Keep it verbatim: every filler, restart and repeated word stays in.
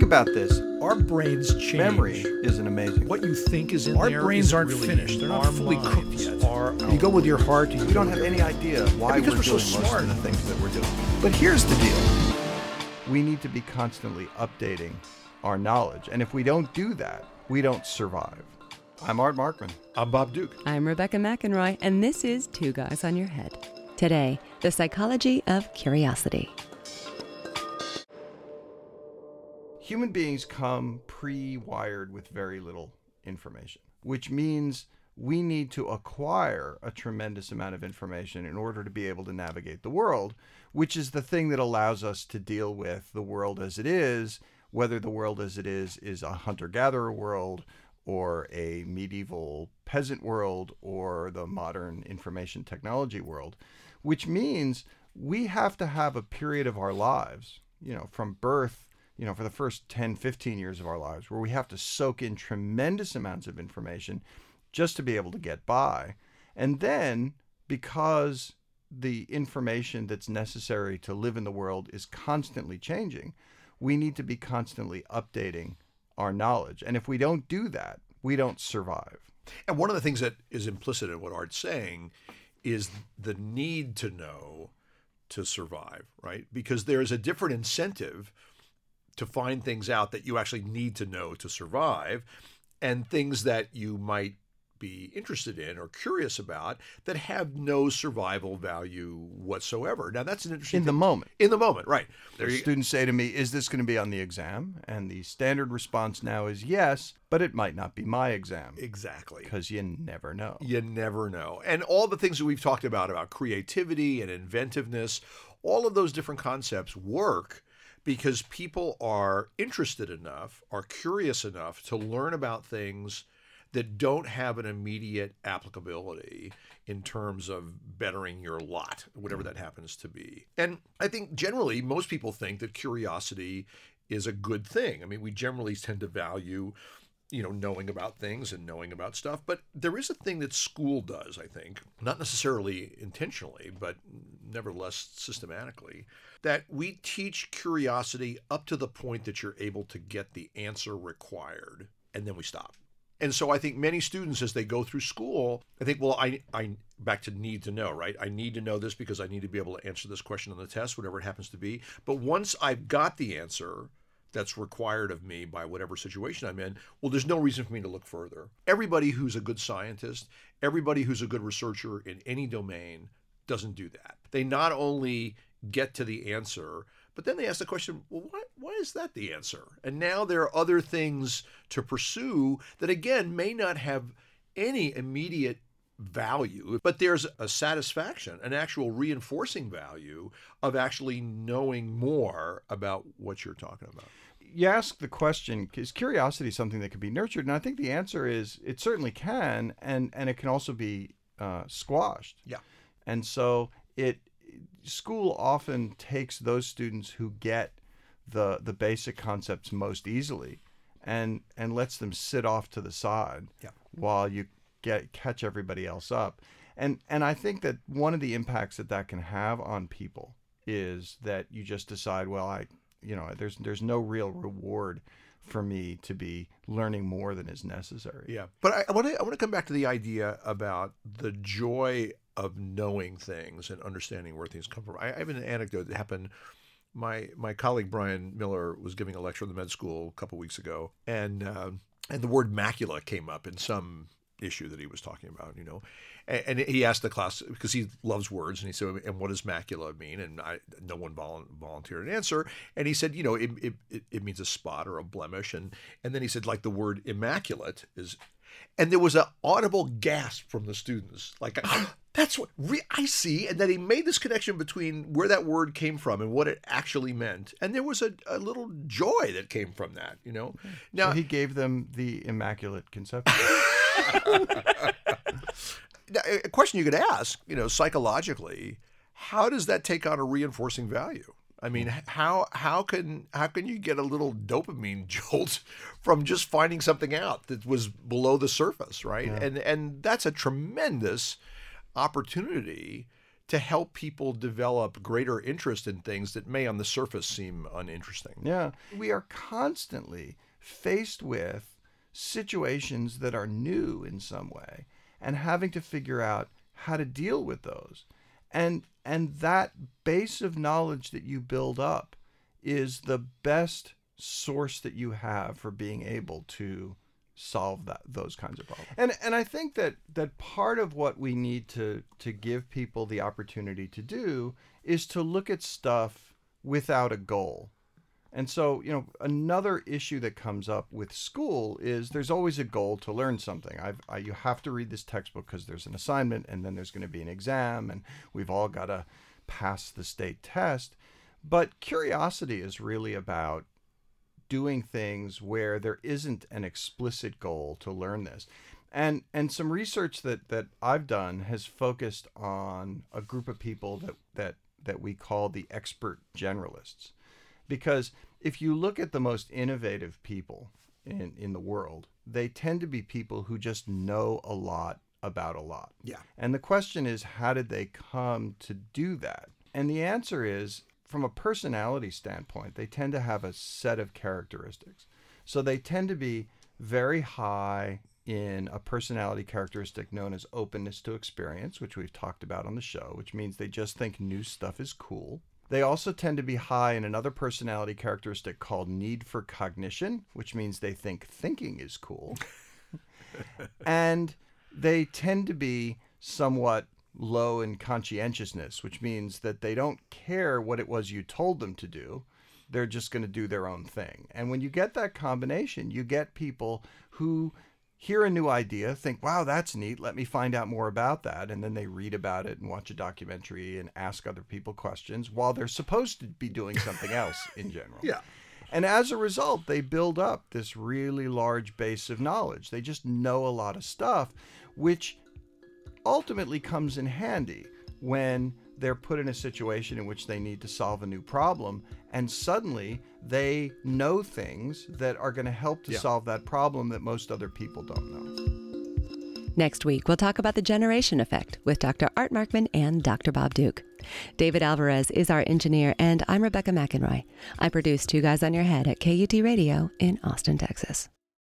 about this. Our brains change. Memory is an amazing. What you think is in Our there brains is aren't really finished. They're not our fully cooked minds yet. Are, you go with your heart. You We don't have any idea why because we're, we're so doing most smart. of the things that we're doing. But here's the deal. We need to be constantly updating our knowledge. And if we don't do that, we don't survive. I'm Art Markman. I'm Bob Duke. I'm Rebecca McEnroy, and this is Two Guys on Your Head. Today, the psychology of curiosity. Human beings come pre-wired with very little information, which means we need to acquire a tremendous amount of information in order to be able to navigate the world, which is the thing that allows us to deal with the world as it is, whether the world as it is is a hunter-gatherer world or a medieval peasant world or the modern information technology world, which means we have to have a period of our lives, you know, from birth, you know, for the first ten, fifteen years of our lives, where we have to soak in tremendous amounts of information just to be able to get by. And then, because the information that's necessary to live in the world is constantly changing, we need to be constantly updating our knowledge. And if we don't do that, we don't survive. And one of the things that is implicit in what Art's saying is the need to know to survive, right? Because there's a different incentive to find things out that you actually need to know to survive, and things that you might be interested in or curious about that have no survival value whatsoever. Now, that's an interesting In the thing. moment. In the moment, right. There you Students say to me, is this going to be on the exam? And the standard response now is yes, but it might not be my exam. Exactly. Because you never know. You never know. And all the things that we've talked about, about creativity and inventiveness, all of those different concepts work because people are interested enough, are curious enough to learn about things that don't have an immediate applicability in terms of bettering your lot, whatever that happens to be. And I think generally most people think that curiosity is a good thing. I mean, we generally tend to value, you know, knowing about things and knowing about stuff. But there is a thing that school does, I think, not necessarily intentionally, but nevertheless systematically, that we teach curiosity up to the point that you're able to get the answer required, and then we stop. And so I think many students, as they go through school, I think, well, I, I, back to need to know, right? I need to know this because I need to be able to answer this question on the test, whatever it happens to be. But once I've got the answer that's required of me by whatever situation I'm in, well, there's no reason for me to look further. Everybody who's a good scientist, everybody who's a good researcher in any domain doesn't do that. They not only get to the answer, but then they ask the question, well, why, why is that the answer? And now there are other things to pursue that, again, may not have any immediate value, but there's a satisfaction, an actual reinforcing value of actually knowing more about what you're talking about. You ask the question, is curiosity something that can be nurtured? And I think the answer is it certainly can, and, and it can also be uh, squashed. Yeah. And so it school often takes those students who get the the basic concepts most easily and and lets them sit off to the side yeah. while you get catch everybody else up. And and I think that one of the impacts that that can have on people is that you just decide, well, I you know, there's there's no real reward for me to be learning more than is necessary. Yeah. But I, I want to I want to come back to the idea about the joy of knowing things and understanding where things come from. I, I have an anecdote that happened. My my colleague Brian Miller was giving a lecture in the med school a couple weeks ago, and uh, and the word macula came up in some issue that he was talking about, you know, and, and he asked the class, because he loves words, and he said, and what does macula mean? And I, no one vol- volunteered an answer, and he said, you know, it, it it means a spot or a blemish, and and then he said, like, the word immaculate is, and there was an audible gasp from the students, like, that's what re- I see. And then he made this connection between where that word came from and what it actually meant. And there was a, a little joy that came from that, you know. Okay. Now so he gave them the immaculate conception. Now, a question you could ask, you know, psychologically, how does that take on a reinforcing value? I mean, how how can how can you get a little dopamine jolt from just finding something out that was below the surface, right? Yeah. And and that's a tremendous opportunity to help people develop greater interest in things that may on the surface seem uninteresting. Yeah. We are constantly faced with situations that are new in some way and having to figure out how to deal with those. And and that base of knowledge that you build up is the best source that you have for being able to solve that those kinds of problems. And and I think that that part of what we need to to give people the opportunity to do is to look at stuff without a goal. And so, you know, another issue that comes up with school is there's always a goal to learn something. I've, I, you have to read this textbook because there's an assignment, and then there's going to be an exam, and we've all got to pass the state test. But curiosity is really about doing things where there isn't an explicit goal to learn this. And and some research that, that I've done has focused on a group of people that, that, that we call the expert generalists. Because if you look at the most innovative people in, in the world, they tend to be people who just know a lot about a lot. Yeah. And the question is, how did they come to do that? And the answer is, from a personality standpoint, they tend to have a set of characteristics. So they tend to be very high in a personality characteristic known as openness to experience, which we've talked about on the show, which means they just think new stuff is cool. They also tend to be high in another personality characteristic called need for cognition, which means they think thinking is cool. And they tend to be somewhat low in conscientiousness, which means that they don't care what it was you told them to do. They're just going to do their own thing. And when you get that combination, you get people who hear a new idea, think, wow, that's neat, let me find out more about that. And then they read about it and watch a documentary and ask other people questions while they're supposed to be doing something else in general. Yeah. And as a result, they build up this really large base of knowledge. They just know a lot of stuff, which ultimately comes in handy when they're put in a situation in which they need to solve a new problem, and suddenly they know things that are going to help to Yeah. solve that problem that most other people don't know. Next week, we'll talk about the generation effect with Doctor Art Markman and Doctor Bob Duke. David Alvarez is our engineer, and I'm Rebecca McEnroy. I produce Two Guys on Your Head at K U T Radio in Austin, Texas.